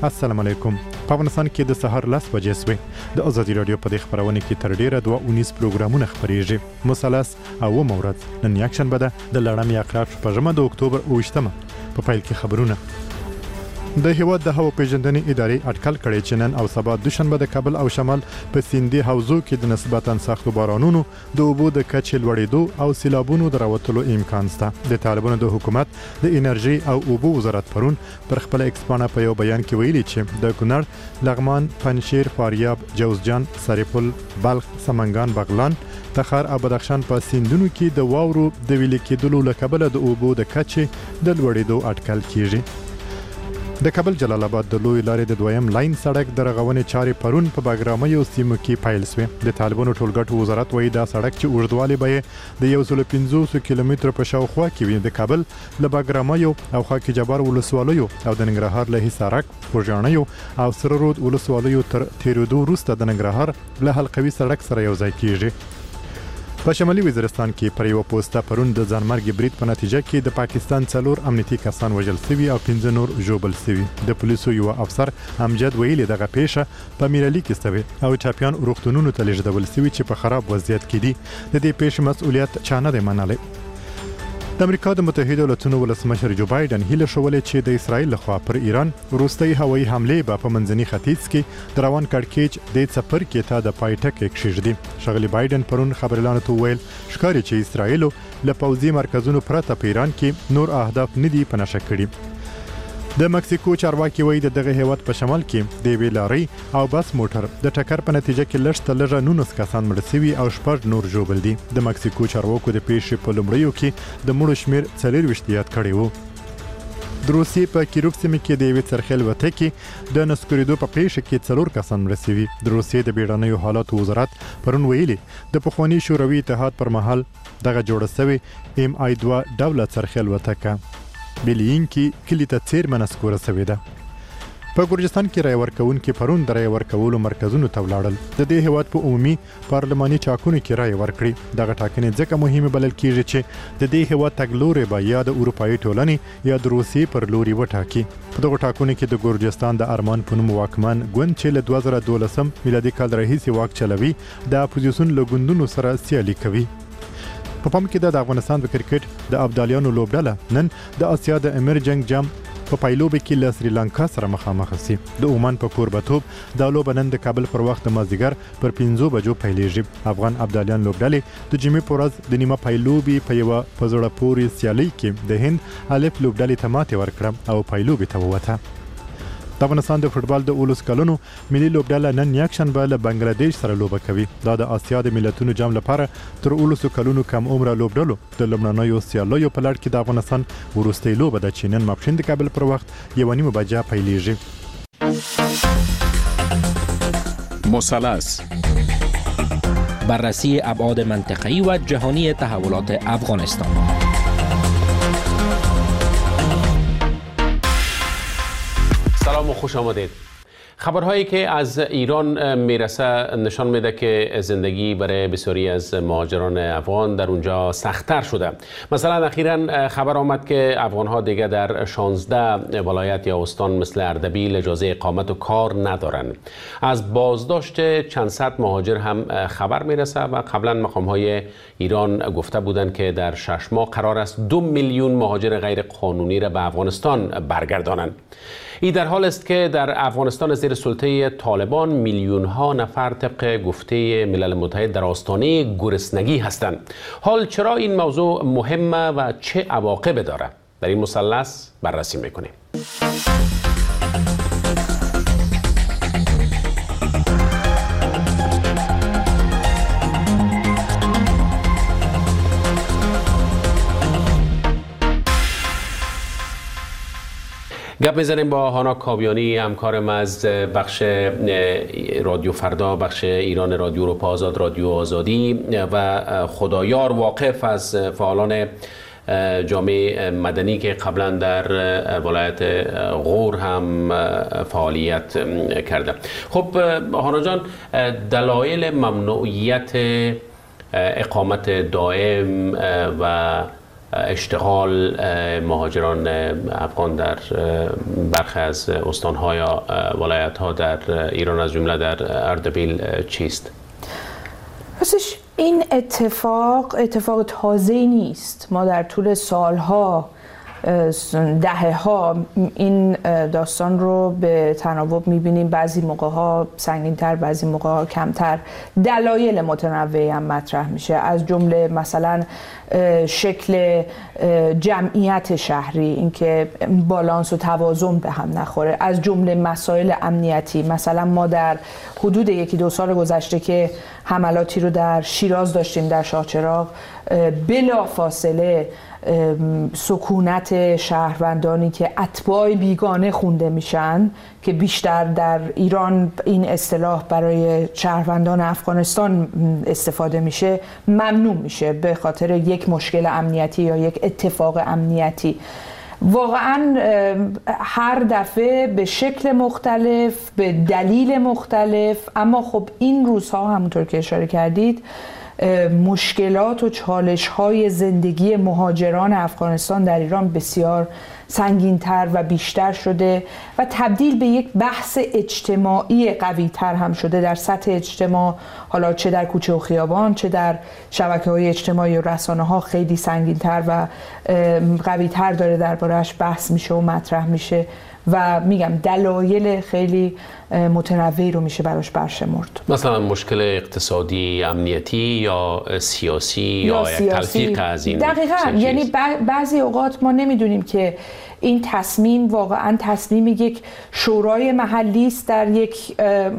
السلام علیکم. په افغانستان کې د سهار 10 بجې سوې د ازادي رادیو په دې خبرونه کې تر ډیره 19 پروګرامونه خبريږي. مثلث او مورد نن یکشنبه ده د لړم یقرار په جمع د اکتوبر 28 په پیل کې خبرونه. د هیواد د هوا پیژندنې ادارې اټکل کړی چې نن او سبا دوشنبه د کابل او شمال په سیندي حوزو کې د نسبتاً سختو بارانونو د اوبو د کچې لوړېدو او سیلابونو د راوتلو امکان شته. د طالبانو د حکومت د انرژي او اوبو وزارت پرون پر خپل ایکسپانه په یو بیان کې ویلي چې د کونړ، لغمان، پنجشیر، فاریاب، جوزجان، سرپل، بلخ، سمنګان، بغلان، تخار او بدخشان په سیندونو کې د واورو د ویلي کېدلو له کبله د اوبو د کچې د لوړېدو اټکل کیږي. د کابل جلال آباد د لوی لارې د دویم لاین سړک د رغونې چارې پرون په باګرامۍ سیمو کې پیل شوې. د طالبانو ټولګټو وزارت وایي دا سړک چې اوږدوالی به د 150 کیلومترو په شاوخوا کې وي د کابل له باګرامۍ او خاک جبار ولسوالیو او د ننګرهار له حصارک، خوږیاڼیو او سره رود ولسوالیو تر تیرېدو وروسته د ننګرهار له حلقوي سړک سره یو ځای کیږي. په شمالي وزیرستان کې پر یو پوسټه پرون د ځانمرګي برید په نتیجه کې د پاکستان 4 امنیتي کسان وژل شوي او 15 نور ژوبل شوي. د پولیسو یو افسر امجد ویلي دغه پیښه په میرالي کې شوې او چاپیان روغتونونو ته لیږدول شوي چې په خراب وضعیت کې دي. د دې پیښې مسؤلیت چا نه دی منلی. د امریکا د متحده ایالاتونو ولسمشر جو بایدن هیله شولې چې د اسرائیل لخوا پر ایران وروستۍ هوایي حملې به په منځني ختیځ کې د روان کړکېچ د څپرکي ته د پای ټکی کېږدي. ښاغلي بایدن پرون خبريالانو ته وویل ښکاري چې اسرائیل له پوځي مرکزونو پرته په ایران کې نور اهداف نه دي په نښه کړي. د مکسیکو چارواکي وایي د دغه هیواد په شمال کې د ویلاري او بس موټر د ټکر په نتیجه کې لږ لږه 19 کسان مړ شوي او 6 نور ژوبل دي. د مکسیکو چارواکو د پیښې په لومړیو کې د مړو شمیر 24 یاد کړی وو. د روسیې په کیروف سیمه کې د یوې څرخیل وته کې د نسکورېدو په پیښه کې 4 کسان مړ شوي. د روسیې د بیړنیو حالاتو وزارت پرون ویلي د پخواني شوروي اتحاد پر مهال دغه جوړه شوې MI2 ډوله څرخیل وته بلیین کې کلی ته څیرمه نسکوره شوې ده. په ګورجستان کې رای ورکوونکي پرون د رای ورکولو مرکزونو ته ولاړل. د دې هیواد په عمومي پارلماني ټاکنو کې رای ورکړي. دغه ټاکنې ځکه مهمه بلل کیږي چې د دې هیواد تګلوري به یا د اروپאי ټولنې یا د روسیې پر لوري وټاکي. په دغه ټاکنو کې د ګورجستان د ارمان په نوم واکمن ګوند چې له 2012 میلادي کال راهیسې واک چلوي د اپوزیسیون له ګوندونو سره سیالي کوي. په پام کې د افغانستان د کرکټ د ابدالیانو لوبډله نن د اسیا د امرجنګ جام په پایلوبه کې له سریلانکا سره مخامخ شي. د عمان په کوربتوب د لوبه نن د کابل پر وخت د مازدیګر پر 5 بجو پیلېږي. افغان ابدالیان لوبډلې د جمعې په ورځ د نیمه پایلوبي په یو په زړه پورې سیالي کې د هند الف لوبډلې ته ماتې ورکړه او پایلوبي ته ووته. د افغانستان د فوتبال د 19 کلونو ملي لوبډله نن یکشنبه له بنگلاديش سره لوبه کوي. دا د آسیا د ملتونو جام لپاره تر 19 کلونو کم عمره لوبډلو د لمړنیو سیالیو په لړ کې د افغانستان وروستۍ لوبه د چینن ماپښین د کابل پر وخت 1:30 بجې پیلېږي. مثلث بررسی ابعاد منطقه‌ای و جهانی تحولات افغانستان. سلام و خوش آمدید. خبرهایی که از ایران میرسه نشان میده که زندگی برای بسیاری از مهاجران افغان در اونجا سخت‌تر شده. مثلا اخیراً خبر آمد که افغان‌ها دیگه در 16 ولایت یا استان مثل اردبیل اجازه اقامت و کار ندارن. از بازداشت چند صد مهاجر هم خبر میرسه و قبلا مقام‌های ایران گفته بودند که در 6 ماه قرار است 2 میلیون مهاجر غیر قانونی را به افغانستان برگردانند. این در حال است که در افغانستان زیر سلطه طالبان میلیون ها نفر طبق گفته ملل متحد در آستانه گرسنگی هستند. حال چرا این موضوع مهمه و چه عواقب داره؟ در این مثلث بررسی میکنیم. گپ میزنیم با هانا کاویانی، همکارم از بخش رادیو فردا، بخش ایران رادیو اروپا آزاد، رادیو آزادی و خدایار واقف از فعالان جامعه مدنی که قبلا در ولایت غور هم فعالیت کرده. خب هانا جان، دلایل ممنوعیت اقامت دائم و اشتغال مهاجران افغان در برخی از استان‌ها یا ولایت‌ها در ایران از جمله در اردبیل چیست؟ راستش این اتفاق تازه‌ای نیست. ما در طول سالها دهه‌ها این داستان رو به تناوب می‌بینیم، بعضی موقع‌ها سنگین‌تر، بعضی موقع‌ها کمتر. دلایل متنوعی هم مطرح میشه، از جمله مثلا شکل جمعیت شهری، اینکه بالانس و توازن به هم نخوره، از جمله مسائل امنیتی. مثلا ما در حدود 1-2 سال گذشته که حملاتی رو در شیراز داشتیم، در شاهچراغ، بلافاصله سکونت شهروندانی که اتباع بیگانه خونده میشن، که بیشتر در ایران این اصطلاح برای شهروندان افغانستان استفاده میشه، ممنوع میشه به خاطر یک مشکل امنیتی یا یک اتفاق امنیتی. واقعا هر دفعه به شکل مختلف، به دلیل مختلف، اما خب این روزها همونطور که اشاره کردید مشکلات و چالش‌های زندگی مهاجران افغانستان در ایران بسیار سنگین‌تر و بیشتر شده و تبدیل به یک بحث اجتماعی قوی‌تر هم شده در سطح اجتماع، حالا چه در کوچه و خیابان، چه در شبکه‌های اجتماعی و رسانه‌ها خیلی سنگین‌تر و قوی‌تر داره درباره‌اش بحث میشه و مطرح میشه و میگم دلایل خیلی متنوعی رو میشه براش برشمرد. مثلا مشکل اقتصادی، امنیتی یا سیاسی یا یک تلفیق از این. دقیقاً، یعنی بعضی اوقات ما نمیدونیم که این تصمیم واقعاً تصمیم یک شورای محلی است در یک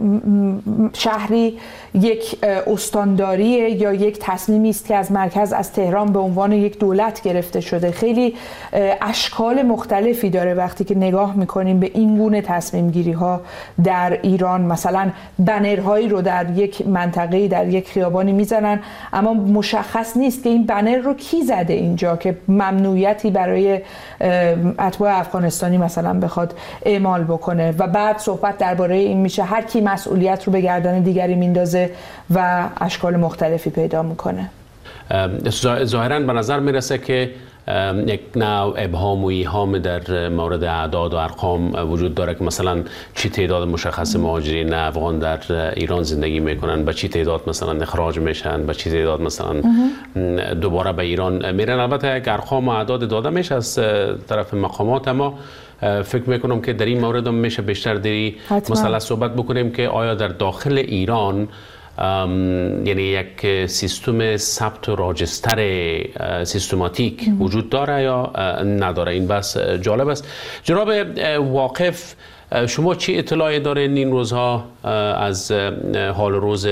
شهری، یک استانداریه، یا یک تصمیمی است که از مرکز، از تهران به عنوان یک دولت گرفته شده. خیلی اشکال مختلفی داره وقتی که نگاه میکنیم به این گونه تصمیم گیری ها در ایران. مثلا بنرهایی رو در یک منطقه، در یک خیابانی میزنن، اما مشخص نیست که این بنر رو کی زده اینجا که ممنوعیتی برای اتباع افغانستانی مثلا بخواد اعمال بکنه و بعد صحبت درباره این میشه هر کی مسئولیت رو به گردن دیگری میندازه و اشکال مختلفی پیدا میکنه. ظاهراً به نظر میرسه که یک نوع ابهام و ایهام در مورد اعداد و ارقام وجود داره که مثلا چی تعداد مشخص مهاجرین افغان در ایران زندگی میکنن، به چی تعداد مثلا اخراج میشن، به چی تعداد مثلا دوباره به ایران میرن. البته یک ارقام و اعداد داده میشه از طرف مقامات، اما فکر میکنم که در این مورد هم میشه بیشتر دری مثلا صحبت بکنیم که آیا در داخل ایران یعنی یک سیستم ثبت و راجستر سیستماتیک وجود داره یا نداره. این بس جالب است. جناب واقف، شما چی اطلاعی دارین این روزها از حال روز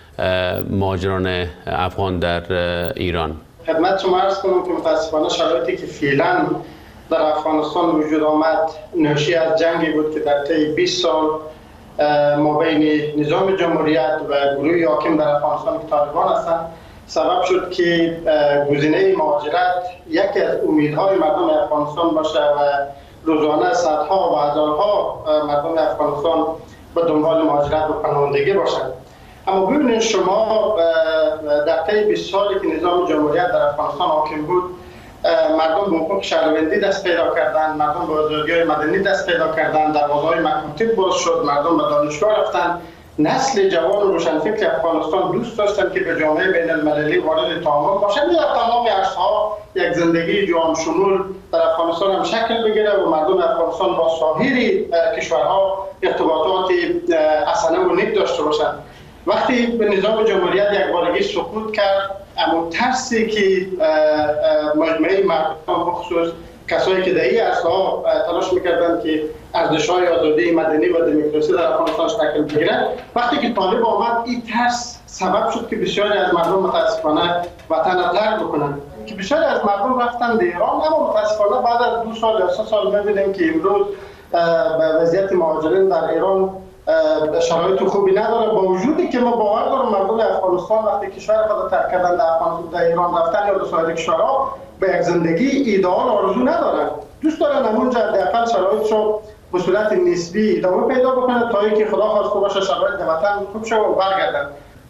مهاجران افغان در ایران؟ خدمت شما عرض کنم که متاسفانه شرایطی که فعلا در افغانستان وجود آمد ناشی از جنگی بود که در طی 20 سال مابین نظام جمهوریت و گروه حاکم در افغانستان که طالبان هستند سبب شد که گزینه مهاجرت یکی از امیدهای مردم افغانستان باشه و روزانه صدها و هزارها مردم افغانستان به دنبال مهاجرت و پناهندگی باشند. اما ببینید شما در طی 20 سالی که نظام جمهوریت در افغانستان حاکم بود، مردم به حقوق شهروندی دست پیدا کردند، مردم به آزادی‌های مدنی دست پیدا کردند، دروازه‌های مکاتب باز شد، مردم به دانشگاه رفتند. نسل جوان و روشنفکر افغانستان دوست داشتند که به جامعه بین المللی وارد تعامل باشند، یا تمام عرصه‌ها یک زندگی جهان شمول در افغانستان هم شکل بگیره و مردم افغانستان با سایر کشورها ارتباطات حسنه و نیک داشته باشند. وقتی به نظام جمهوریت یک بارگی سقوط کرد، اما ترسی که مجموعه مردم بخصوص کسایی که در این عرصه‌ها تلاش می‌کردند که ارزش‌های آزادی مدنی و دموکراسی در افغانستان شکل بگیرد، وقتی که طالب آمد این ترس سبب شد که بسیاری از مردم متاسفانه وطن را ترک بکنند، که بسیاری از مردم رفتند به ایران. اما متاسفانه بعد از 2 سال یا 3 سال می‌بینیم که امروز وضعیت مهاجرین در ایران شرایط خوبی نداره، با وجودی که ما باور دارم مردم افغانستان وقتی کشور خود ترک کردن در ایران رفتن یا در سایر کشورها به یک زندگی ایدئال آرزو ندارن، دوست دارن همونجا حداقل شرایط رو به صورت نسبی ادامه پیدا بکنه تا اینکه خدا خواسته باشه شرایط در وطن خوب شه و برگردن.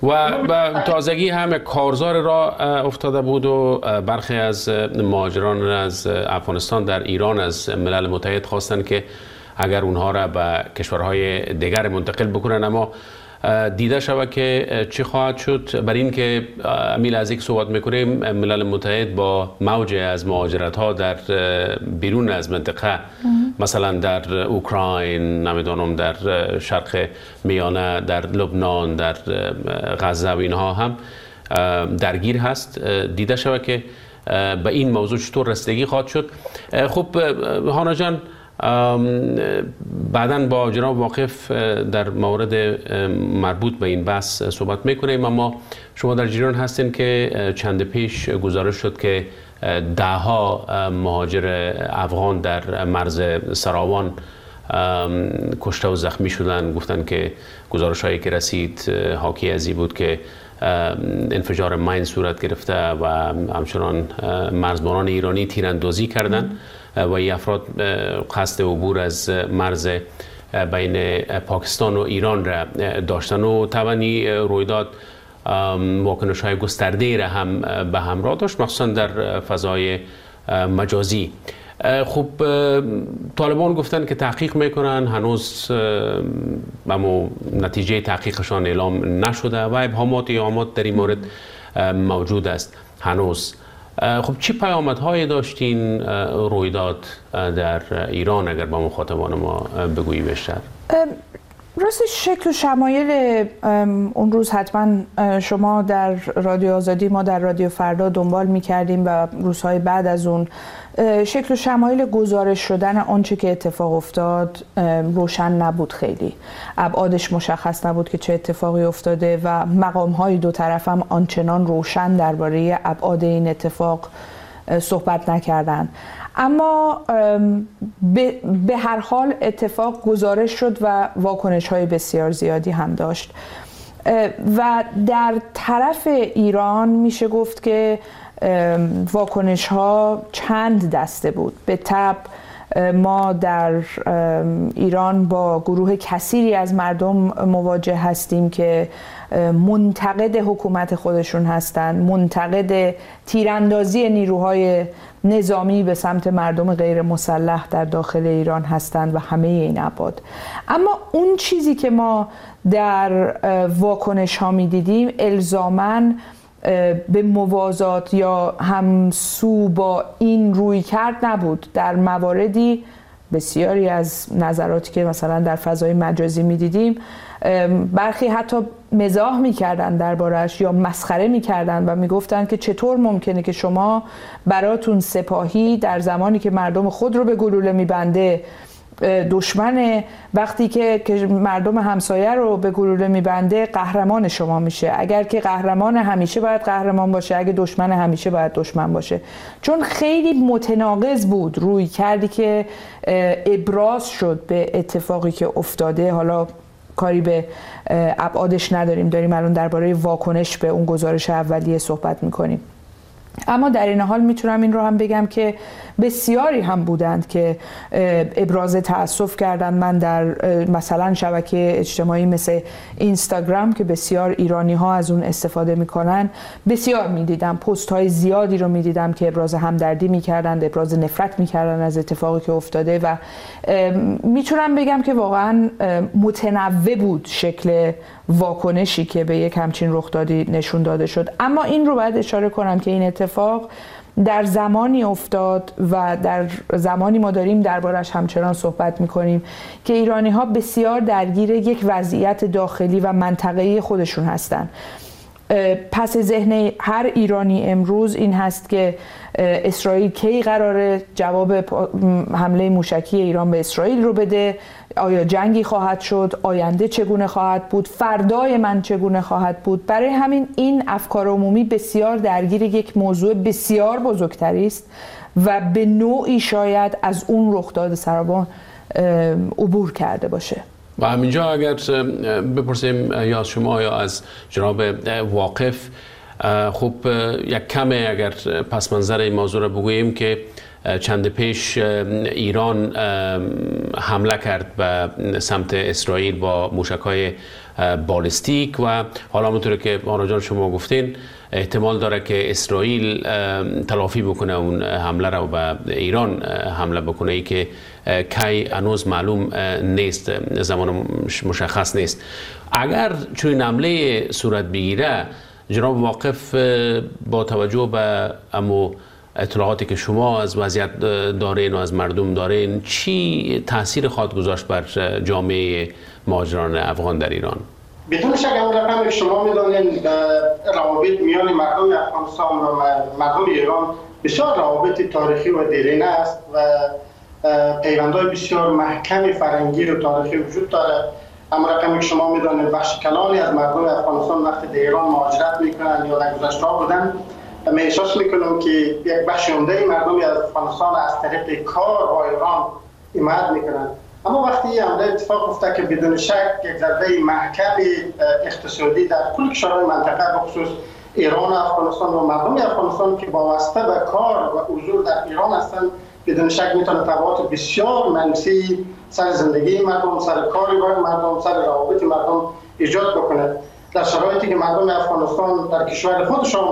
و تازگی هم کارزار را افتاده بود و برخی از مهاجران از افغانستان در ایران از ملل متحد خواستند که اگر اونها را به کشورهای دیگر منتقل بکنن، اما دیده شود که چی خواهد شد. بر این که امیل از یک صحبت میکنیم، ملل متحد با موج از مهاجرت ها در بیرون از منطقه، مثلا در اوکراین، نمیدونم در شرق میانه، در لبنان، در غزه و اینها هم درگیر هست. دیده شود که به این موضوع چطور رسیدگی خواهد شد. خب هانا جان، بعداً با جناب واقف در مورد مربوط به این بحث صحبت میکنیم، اما شما در جریان هستین که چند پیش گزارش شد که دهها مهاجر افغان در مرز سراوان کشته و زخمی شدن. گفتن که گزارش هایی که رسید حاکی از این بود که انفجار ماین صورت گرفته و همچنان مرزبانان ایرانی تیراندازی کردند و این افراد قصد عبور از مرز بین پاکستان و ایران را داشتن و طبعا رویداد واکنش های گسترده را هم به همراه داشت، مخصوصا در فضای مجازی. خب طالبان گفتن که تحقیق میکنن، هنوز اما نتیجه تحقیقشان اعلام نشده و ابهامات در این مورد موجود است هنوز. خب چی پیامدهایی داشتین رویداد در ایران، اگر با مخاطبان ما بگویی بیشتر؟ راستش شکل و شمایل اون روز حتما شما در رادیو آزادی، ما در رادیو فردا دنبال می‌کردیم و روزهای بعد از اون شکل و شمایل گزارش شدن آنچه که اتفاق افتاد روشن نبود. خیلی ابعادش مشخص نبود که چه اتفاقی افتاده و مقام‌های دو طرف هم آنچنان روشن درباره ابعاد این اتفاق صحبت نکردند. اما به هر حال اتفاق گزارش شد و واکنش‌های بسیار زیادی هم داشت و در طرف ایران میشه گفت که واکنش‌ها چند دسته بود. به طبع ما در ایران با گروه کثیری از مردم مواجه هستیم که منتقد حکومت خودشون هستند، منتقد تیراندازی نیروهای نظامی به سمت مردم غیر مسلح در داخل ایران هستند و همه این ابعاد. اما اون چیزی که ما در واکنش ها می دیدیم الزاماً به موازات یا همسو با این روی کرد نبود. در مواردی بسیاری از نظراتی که مثلا در فضای مجازی می دیدیم، برخی حتی مزاح می‌کردن دربارش یا مسخره می‌کردن و می‌گفتن که چطور ممکنه که شما براتون سپاهی در زمانی که مردم خود رو به گلوله می‌بنده دشمن، وقتی که مردم همسایه رو به گلوله می‌بنده قهرمان شما میشه. اگر که قهرمان همیشه باید قهرمان باشه، اگه دشمن همیشه باید دشمن باشه. چون خیلی متناقض بود روی کردی که ابراز شد به اتفاقی که افتاده. حالا کاری به ابعادش نداریم، داریم الان درباره واکنش به اون گزارش اولیه صحبت میکنیم. اما در این حال میتونم این رو هم بگم که بسیاری هم بودند که ابراز تأسف کردند. من در مثلا شبکه اجتماعی مثل اینستاگرام که بسیار ایرانی ها از اون استفاده میکنن بسیار میدیدم، پست های زیادی رو میدیدم که ابراز همدردی میکردند، ابراز نفرت میکردن از اتفاقی که افتاده و میتونم بگم که واقعا متنوع بود شکل واکنشی که به یک همچین رخدادی نشون داده شد. اما این رو باید اشاره کنم که این اتفاق در زمانی افتاد و در زمانی ما داریم دربارش همچنان صحبت میکنیم که ایرانی ها بسیار درگیر یک وضعیت داخلی و منطقه‌ای خودشون هستن. پس ذهن هر ایرانی امروز این هست که اسرائیل کی قراره جواب حمله موشکی ایران به اسرائیل رو بده، آیا جنگی خواهد شد، آینده چگونه خواهد بود، فردای من چگونه خواهد بود. برای همین این افکار عمومی بسیار درگیر یک موضوع بسیار بزرگتری است و به نوعی شاید از اون رخداد سراوان عبور کرده باشه. و همینجا اگر بپرسیم یا از شما یا از جناب واقف، خب یک کم اگر پس منظر این موضوع را بگوییم که چند پیش ایران حمله کرد به سمت اسرائیل با موشک‌های بالستیک و حالا همونطور که آنا جان شما گفتین احتمال داره که اسرائیل تلافی بکنه اون حمله را و به ایران حمله بکنه، ای که کی هنوز معلوم نیست، زمان مشخص نیست. اگر چون حمله صورت بگیره جناب واقف با توجه به امو اطلاعاتی که شما از وضعیت دارین و از مردم دارین چی تاثیر خواهد گذاشت بر جامعه مهاجران افغان در ایران؟ بدون شک اون رقمی که شما میدانین روابط میان مردم افغانستان و مردم ایران بسیار روابط تاریخی و دیرینه است و پیوندهای بسیار محکم فرهنگی و تاریخی وجود داره. اما رقمی که شما میدانید بخش کلانی از مردم افغانستان وقتی در ایران مهاجرت میکنن یا در گذشته بودن، من احساس میکنم که یک بخش عمده مردم از افغانستان از طریق کار با ایران حمایت میکنن. اما وقتی این حمله اتفاق افتاد که بدون شک یک ضربه محکم اقتصادی در کل کشورهای منطقه بخصوص ایران و افغانستان و مردم افغانستان که وابسته به کار و حضور در ایران هستند، بدون شک میتونه تبعات بسیار منفی سر زندگی مردم، سر کار مردم، سر روابط مردم ایجاد بکنه. در شرایطی که مردم افغانستان در کشور خودشان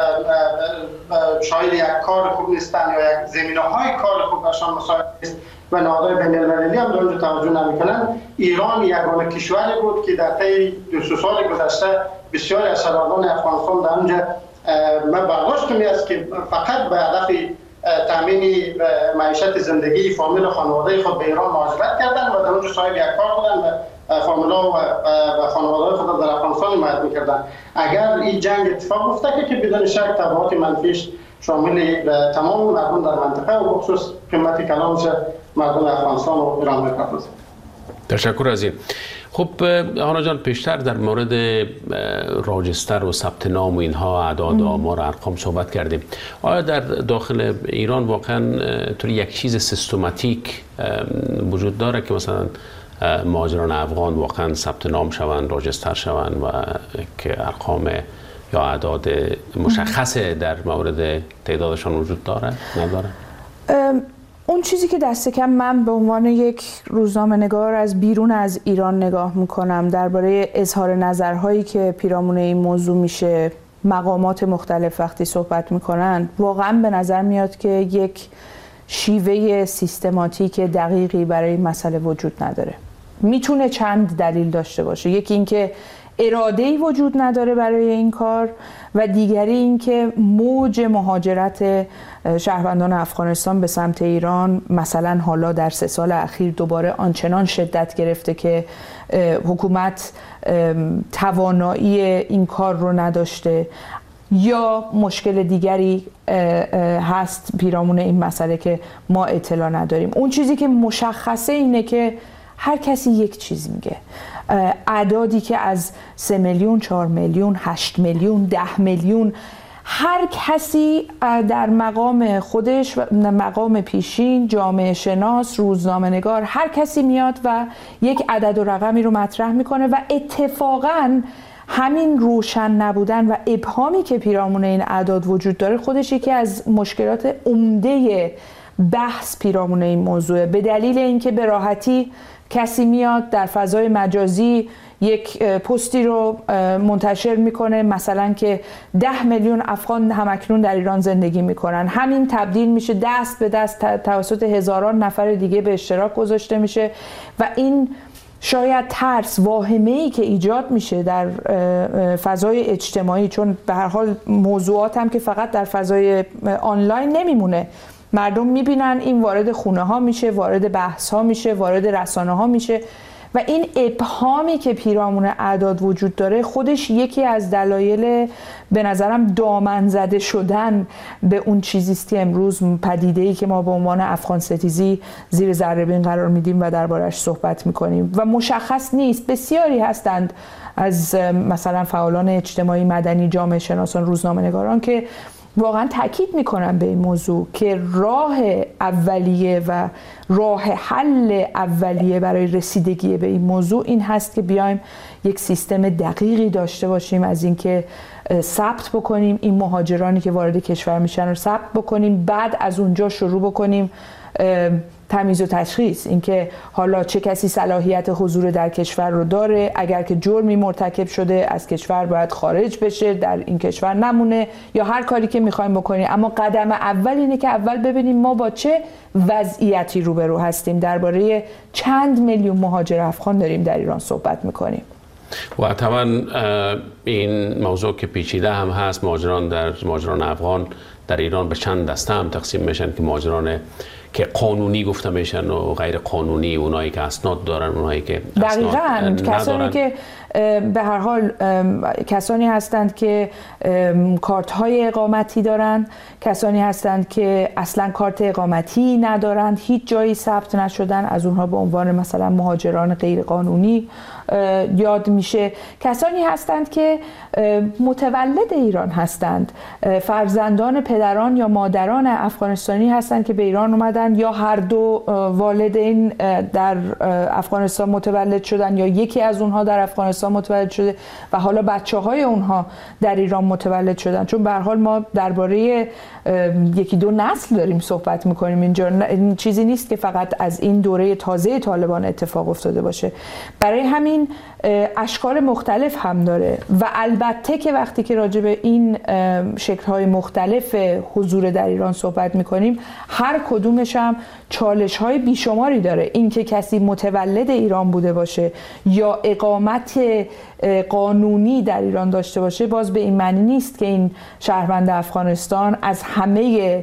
شاید یک کار خوب نیستن یا یک زمینه‌های کار خوب برشان مساعد نیست و نهادهای بین‌المللی هم در اونجا توجه نمی‌کنن، ایران یگانه کشوری بود که در طی 2 سال گذشته بسیاری از شهروندان افغانستان در اونجا من برداشتم است که فقط به هدف تامین معیشت زندگی فامیل و خانواده خود به ایران مهاجرت کردند و در اونجا صاحب یک کار بودند و فامیلا و خانواده خود در افغانستان حمایت می‌کردند. اگر این جنگ اتفاق افتاد که بدون شک تبعات منفیش شامل تمام مردم در منطقه و بخصوص قیمت کلانش مردم افغانستان و ایران می‌پردازد. تشکر از این. خب آنا جان پیشتر در مورد راجستر و ثبت نام و اینها اعداد و آمار ارقام صحبت کردیم. آیا در داخل ایران واقعا طوری یک چیز سیستماتیک وجود داره که مثلا مهاجران افغان واقعا ثبت نام شوند، راجستر شوند و که ارقام یا اعداد مشخص در مورد تعدادشان وجود داره نداره؟ اون چیزی که دست کم من به عنوان یک روزنامه‌نگار از بیرون از ایران نگاه میکنم درباره اظهار نظرهایی که پیرامون این موضوع میشه، مقامات مختلف وقتی صحبت میکنن، واقعا به نظر میاد که یک شیوه سیستماتیک دقیقی برای این مسئله وجود نداره. میتونه چند دلیل داشته باشه. یکی اینکه اراده‌ای وجود نداره برای این کار و دیگری اینکه موج مهاجرت شهروندان افغانستان به سمت ایران مثلا حالا در 3 سال اخیر دوباره آنچنان شدت گرفته که حکومت توانایی این کار رو نداشته یا مشکل دیگری هست پیرامون این مسئله که ما اطلاع نداریم. اون چیزی که مشخصه اینه که هر کسی یک چیز میگه. اعدادی که از 3 میلیون، 4 میلیون، 8 میلیون، 10 میلیون، هر کسی در مقام خودش، مقام پیشین، جامعه شناس، روزنامه نگار، هر کسی میاد و یک عدد و رقمی رو مطرح میکنه و اتفاقاً همین روشن نبودن و ابهامی که پیرامون این اعداد وجود داره خودش یکی از مشکلات عمده بحث پیرامون این موضوعه، به دلیل اینکه به راحتی کسی میاد در فضای مجازی یک پستی رو منتشر میکنه مثلا که 10 میلیون افغان همکنون در ایران زندگی میکنن، همین تبدیل میشه دست به دست توسط هزاران نفر دیگه به اشتراک گذاشته میشه و این شاید ترس، واهمه‌ای که ایجاد میشه در فضای اجتماعی، چون به هر حال موضوعات هم که فقط در فضای آنلاین نمیمونه، مردم میبینن این وارد خونه ها میشه، وارد بحث ها میشه، وارد رسانه ها میشه و این ابهامی که پیرامون اعداد وجود داره خودش یکی از دلایل به نظرم دامن زده شدن به اون چیزیست که امروز پدیده‌ای که ما به عنوان افغان ستیزی زیر ذره‌بین قرار میدیم و دربارش صحبت میکنیم و مشخص نیست. بسیاری هستند از مثلا فعالان اجتماعی، مدنی، جامعه شناسان، روزنامه‌نگاران که واقعا تاکید میکنم به این موضوع که راه اولیه و راه حل اولیه برای رسیدگی به این موضوع این هست که بیایم یک سیستم دقیقی داشته باشیم از اینکه ثبت بکنیم این مهاجرانی که وارد کشور میشن رو ثبت بکنیم، بعد از اونجا شروع بکنیم تمیز و تشخیص، اینکه حالا چه کسی صلاحیت حضور در کشور رو داره، اگر که جرمی مرتکب شده از کشور باید خارج بشه، در این کشور نمونه، یا هر کاری که میخوایم بکنیم. اما قدم اول اینه که اول ببینیم ما با چه وضعیتی روبرو هستیم. درباره چند میلیون مهاجر افغان داریم در ایران صحبت میکنیم و طبعا این موضوع که پیچیده هم هست. مهاجران افغان در ایران به چند دسته هم تقسیم میشن که مهاجران که قانونی گفته میشن و غیر قانونی، اونایی که اسناد دارن، اونایی که اسناد ندارن. کسانی که به هر حال کسانی هستند که کارت های اقامتی دارند، کسانی هستند که اصلا کارت اقامتی ندارند، هیچ جایی ثبت نشدن، از اونها به عنوان مثلا مهاجران غیر قانونی یاد میشه. کسانی هستند که متولد ایران هستند، فرزندان پدران یا مادران افغانستانی هستند که به ایران اومدن، یا هر دو والدین در افغانستان متولد شدن یا یکی از اونها در افغانستان متولد شده و حالا بچه‌های اونها در ایران متولد شدن. چون به هر حال ما درباره یکی دو نسل داریم صحبت میکنیم اینجا، این چیزی نیست که فقط از این دوره تازه طالبان اتفاق افتاده باشه. برای همین اشکال مختلف هم داره و البته که وقتی که راجع به این شکل‌های مختلف حضور در ایران صحبت میکنیم، هر کدومش هم چالش‌های بیشماری داره. این که کسی متولد ایران بوده باشه یا اقامت قانونی در ایران داشته باشه، باز به این معنی نیست که این شهروند افغانستان از همه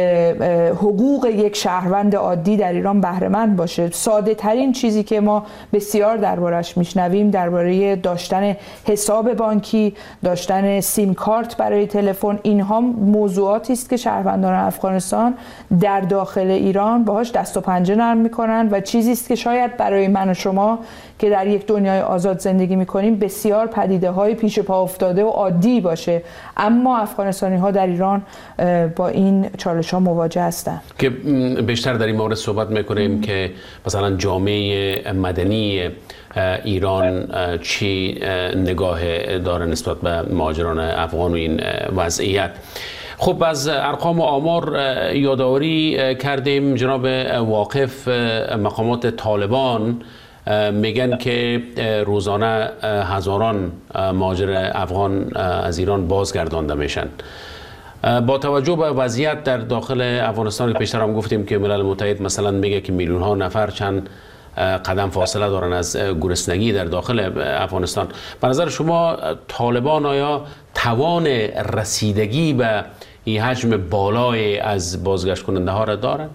حقوق یک شهروند عادی در ایران بهره مند باشه. ساده ترین چیزی که ما بسیار دربارش میشنویم درباره داشتن حساب بانکی، داشتن سیم کارت برای تلفن، اینها موضوعاتی است که شهروندان افغانستان در داخل ایران باهاش دست و پنجه نرم میکنن و چیزی است که شاید برای من و شما که در یک دنیای آزاد زندگی میکنیم بسیار پدیده های پیش پا افتاده و عادی باشه، اما افغانستانی ها در ایران با این چالش ها مواجه هستند. که بیشتر در این مورد صحبت میکنیم که مثلا جامعه مدنی ایران چی نگاه داره نسبت به مهاجران افغان و این وضعیت. خب از ارقام و آمار یادآوری کردیم. جناب واقف، مقامات طالبان میگن که روزانه هزاران مهاجر افغان از ایران بازگردانده میشن. با توجه به وضعیت در داخل افغانستان که پیشتر هم گفتیم که ملل متحد مثلا میگه که میلیون ها نفر چند قدم فاصله دارن از گرسنگی در داخل افغانستان، به نظر شما طالبان آیا توان رسیدگی به این حجم بالای از بازگشت کننده ها را دارند؟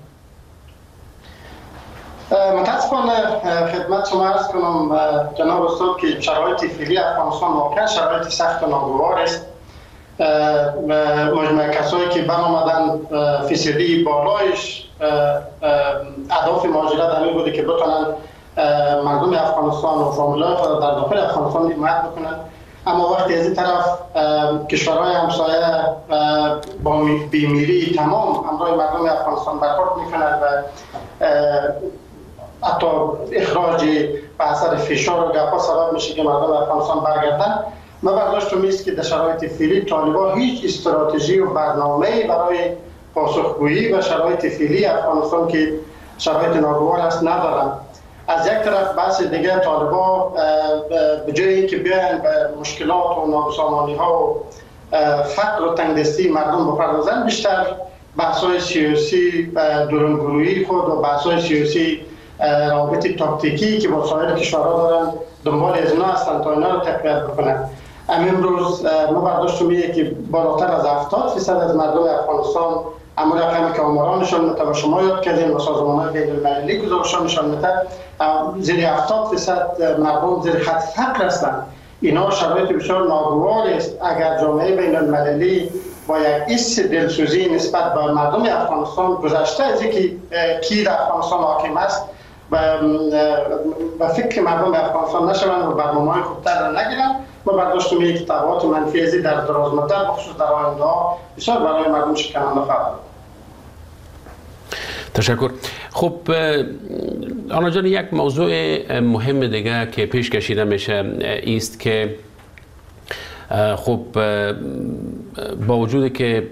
متاسفانه خدمت شما عرض کنم جناب استاد که شرایط فعلی افغانستان واقعا شرایط سخت و ناگوار است. مجموعه کسایی که برآمدن فیصدی بالایش اهداف مهاجرت همین بوده که بتونن مردم افغانستان و فامیلای خود در داخل افغانستان حمایت بکنن، اما وقتی از این طرف کشورهای همسایه با بیمیری تمام همراه مردم افغانستان برخورد میکنند و حتی اخراج به اثر فشار و گپا سبب میشه که مردم افغانستان برگردن. من برداشتم است که در شرایط فعلی طالبان هیچ استراتژی و برنامه‌ای برای پاسخگویی و شرایط فعلی افغانستان که شرایط ناگوار است ندارند. از یک طرف بحث دیگه طالبان به جای اینکه بیاین به مشکلات و نابسامانی‌ها و فقر و تنگدستی مردم بپردازن، بیشتر بحث‌های سیاسی درونگرویی خود و بحث‌های سیاسی روابط تاکتیکی که با سایر کشورها دارن دنبال از اینا هستند تا اینا رو تقویت بکنن. امروز ما برداشتم اینه که بالاتر از 70% از مردم افغانستان، اما رقمی که آماران نشان میده و شما یاد کردین و سازمان‌های بین‌المللی گزارش‌ها نشان میده، زیر 70% مردم زیر خط فقر هستند. اینا شرایط بسیار ناگوار است. اگر جامعه بین‌المللی با یک حس دلسوزی نسبت به مردم افغانستان گذشته از اینکه کی در افغانستان حاکم است و فکر مردم افغانستان نشوند و برنامه‌های خوبتر را نگیرن، ما برداشت می‌کنیم که تبعات منفی از در دراز مدت بخصوص در آینده بسیار برای مردم شکننده خواهد. تشکر. خب آنا جان، یک موضوع مهم دیگه که پیش کشیده میشه است که خب با وجودی که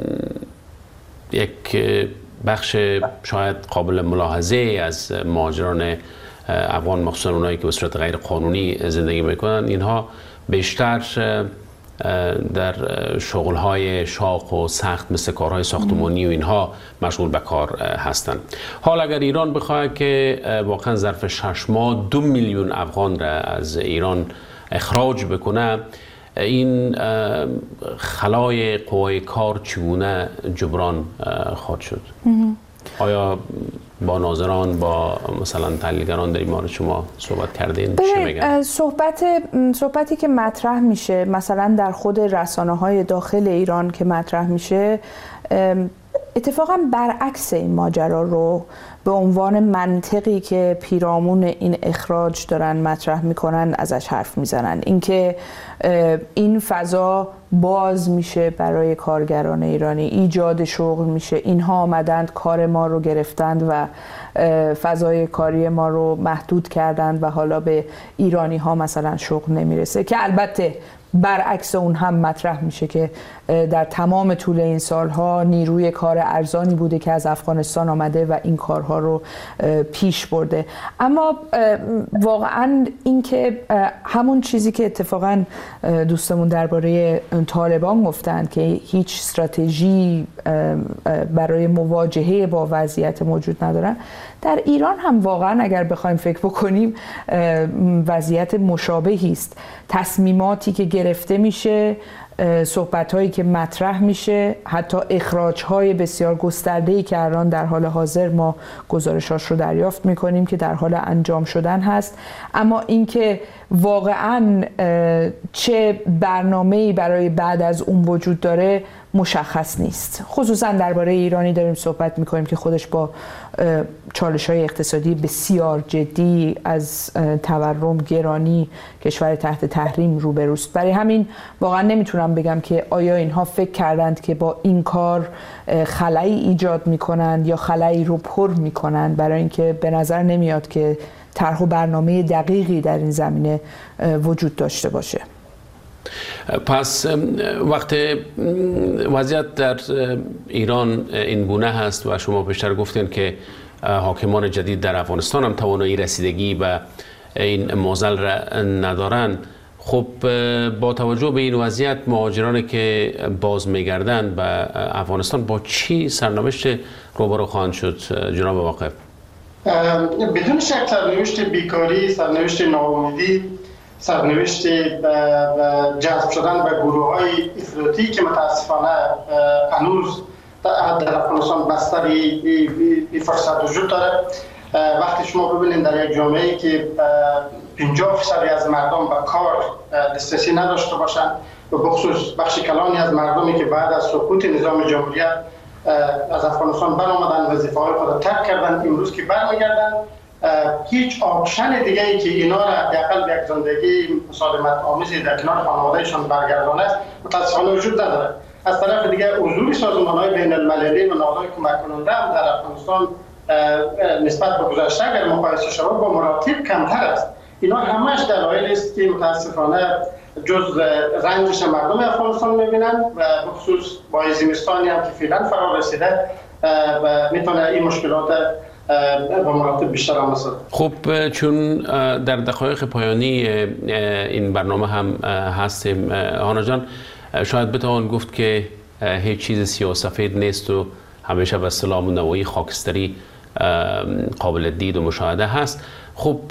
یک بخش شاید قابل ملاحظه از مهاجران افغان، مخصوصا اونایی که به صورت غیر قانونی زندگی میکنن، اینها بیشتر در شغل‌های شاق و سخت مثل کارهای ساختمانی و اینها مشغول به کار هستند. حال اگر ایران بخواهد که واقعا ظرف 6 ماه 2 میلیون افغان را از ایران اخراج بکنه، این خلای قوای کار چگونه جبران خواهد شد؟ آیا با ناظران، با مثلا تحلیلگران در این مورد شما صحبت کردین؟ چی میگن؟ صحبتی که مطرح میشه مثلا در خود رسانه‌های داخل ایران که مطرح میشه، اتفاقا برعکس این ماجرا رو به عنوان منطقی که پیرامون این اخراج دارن مطرح میکنن ازش حرف میزنن. اینکه این فضا باز میشه برای کارگران ایرانی، ایجاد شغل میشه، اینها آمدند کار ما رو گرفتند و فضای کاری ما رو محدود کردند و حالا به ایرانی ها مثلا شغل نمیرسه، که البته برعکس اون هم مطرح میشه که در تمام طول این سالها نیروی کار ارزانی بوده که از افغانستان آمده و این کارها رو پیش برده. اما واقعا این که همون چیزی که اتفاقا دوستمون درباره طالبان گفتن که هیچ استراتژی برای مواجهه با وضعیت موجود ندارن، در ایران هم واقعا اگر بخوایم فکر بکنیم وضعیت مشابهی است. تصمیماتی که گرفته میشه، صحبت‌هایی که مطرح میشه، حتی اخراج‌های بسیار گسترده‌ای که الان در حال حاضر ما گزارشاش رو دریافت می‌کنیم که در حال انجام شدن هست. اما اینکه واقعاً چه برنامه‌ای برای بعد از اون وجود داره مشخص نیست. خصوصا درباره ایرانی داریم صحبت می‌کنیم که خودش با چالش‌های اقتصادی بسیار جدی، از تورم، گرانی، کشور تحت تحریم روبروست. برای همین واقعا نمیتونم بگم که آیا اینها فکر کردند که با این کار خلایی ایجاد میکنند یا خلایی رو پر میکنند، برای اینکه به نظر نمیاد که طرح و برنامه دقیقی در این زمینه وجود داشته باشه. پس وقت وضعیت در ایران این گونه هست و شما پیشتر گفتین که حاکمان جدید در افغانستان هم توانایی رسیدگی به این معضل را ندارن، خب با توجه به این وضعیت مهاجرانی که باز میگردن به افغانستان با چی سرنوشت روبرو خواهند شد جناب واقف؟ بدون شک سرنوشت بیکاری، سرنوشت ناامیدی، سرنوشت جذب شدن به گروه‌های افراطی که متاسفانه هنوز در افغانستان بستر این فرصت وجود داره. وقتی شما ببینید در یک جامعه‌ای که 50% از مردم به کار دسترسی نداشته باشند و بخصوص بخش کلانی از مردمی که بعد از سقوط نظام جمهوریت از افغانستان برآمدن، وظیفه‌های خود را ترک کردن، امروز که برمیگردن هیچ آپشن دیگه ای که اینا را حداقل به یک زندگی مسالمت آمیزی در کنار خانواده‌شان برگردانه است متاسفانه وجود نداره. از طرف دیگه حضور سازمان‌های بین‌المللی و نهادهای کمک کننده هم در افغانستان نسبت به گذشته اگر مقایسه شود با مراتب کمتر است. اینا همش دلایلی است که متاسفانه جز رنجش مردم افغانستان می‌بینن و بخصوص با زمستانی هم که فعلا فرا رسیده و میتونه این مشکلات با مراتب بیشتر هم رسد. خب چون در دقایق پایانی این برنامه هم هستیم آنا جان، شاید بتوان گفت که هیچ چیز سیاه‌سفید نیست و همیشه به اصطلاح نوعی خاکستری قابل دید و مشاهده هست. خب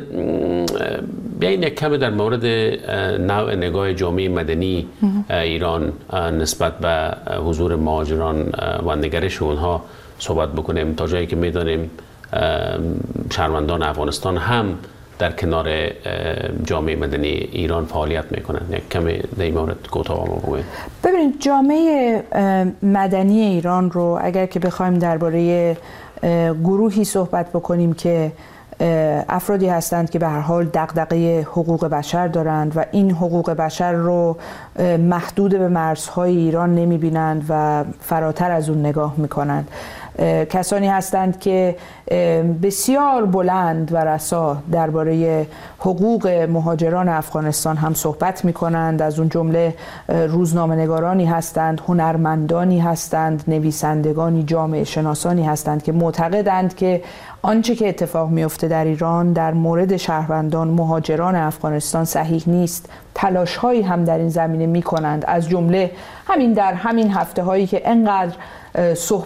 بیاین یک کمی در مورد نوع نگاه جامعه مدنی ایران نسبت به حضور مهاجران و نگرش اونها صحبت بکنیم، تا جایی که میدانیم شهروندان افغانستان هم در کنار جامعه مدنی ایران فعالیت میکنند. یک کمی در این مورد کوتاه بگویید. ببینید، جامعه مدنی ایران رو اگر که بخوایم درباره گروهی صحبت بکنیم که افرادی هستند که به هر حال دغدغه حقوق بشر دارند و این حقوق بشر رو محدود به مرزهای ایران نمی‌بینند و فراتر از اون نگاه می‌کنند. کسانی هستند که بسیار بلند و رسا درباره حقوق مهاجران افغانستان هم صحبت می کنند. از اون جمله روزنامه‌نگارانی هستند، هنرمندانی هستند، نویسندگانی، جامعه شناسانی هستند که معتقدند که آنچه که اتفاق میفته در ایران در مورد شهروندان مهاجران افغانستان صحیح نیست. تلاش هایی هم در این زمینه می کنند، از جمله همین در همین هفته هایی که انقدر صحبت